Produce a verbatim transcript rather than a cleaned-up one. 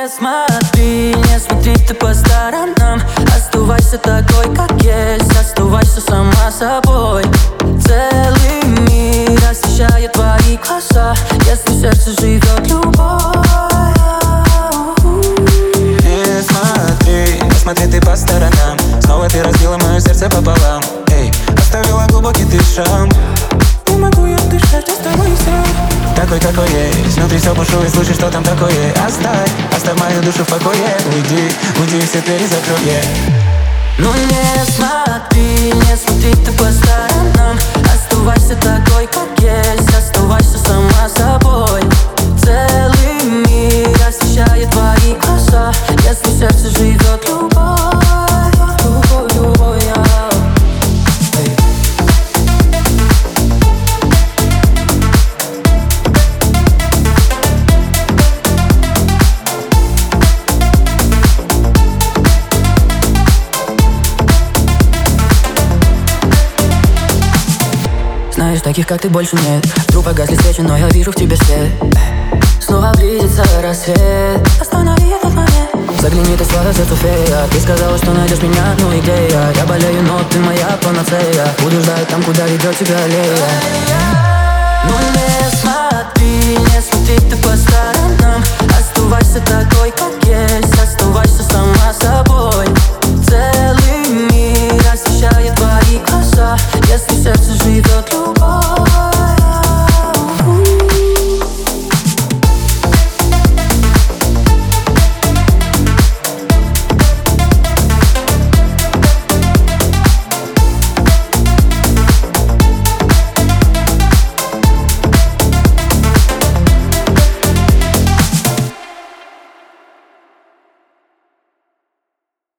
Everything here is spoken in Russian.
не смотри, не смотри ты по сторонам. Оставайся такой, как есть, оставайся сама собой. Целый мир освещает твои глаза, если в сердце живет любовь. Не смотри, не смотри ты по сторонам. Снова ты разбила мое сердце пополам. Эй, оставила глубокий ты шрам. Не могу я дышать, оставайся такой, какой есть. Внутри все бушует, слушай, что там такое. Оставь, оставь мою душу в покое. Уйди, уйди, все двери закрой, yeah. Ну не смотри, не смотри ты по сторонам. Оставайся такой, как есть, оставайся сама собой. Целый мир освещает твои глаза, если в сердце живет любовь. Любовь, любовь, я. Знаешь, таких как ты больше нет. Вдруг погасли свечи, но я вижу в тебе свет. Снова близится рассвет. Останови этот момент. Загляни, ты свое сердце фея. Ты сказала, что найдешь меня, ну и где я? Я болею, но ты моя панацея. Буду ждать там, куда ведет тебя аллея. Ну не смотри, не смотри ты по сторонам.